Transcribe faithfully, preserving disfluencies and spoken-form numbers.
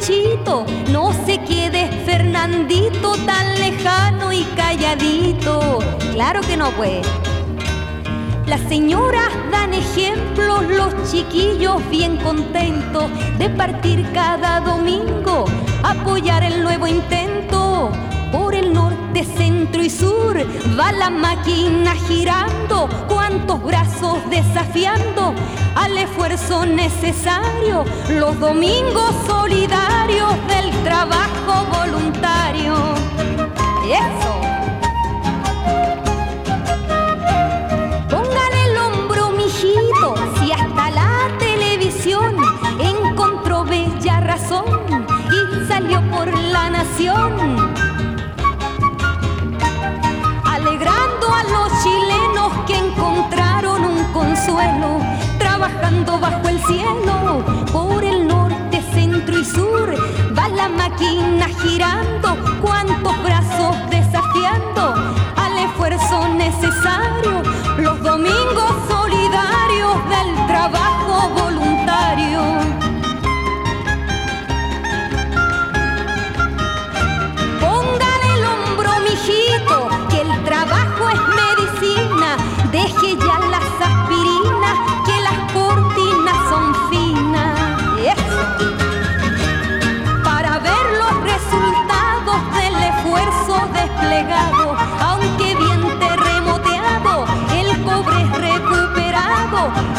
Luchito, no se quede Fernandito tan lejano y calladito. Claro que no, pues. Las señoras dan ejemplo, los chiquillos bien contentos de partir cada domingo, apoyar el nuevo intento. Por el norte, centro y sur va la máquina girando, cuántos brazos desafiando al esfuerzo necesario, los domingos solidarios del trabajo voluntario. Eso. Póngale el hombro, mijito, si hasta la televisión encontró bella razón y salió por la nación, alegrando a los chilenos que encontraron un consuelo, trabajando bajo el cielo. Por el norte, centro y sur va la máquina girando, cuántos brazos desafiando al esfuerzo necesario, los domingos solidarios del trabajo voluntario. Póngale el hombro, mijito, que el trabajo es medicina, deje ya las aspirinas, que las cortinas son finas. Eso. Para ver los resultados del esfuerzo desplegado, aunque bien terremoteado, el cobre es recuperado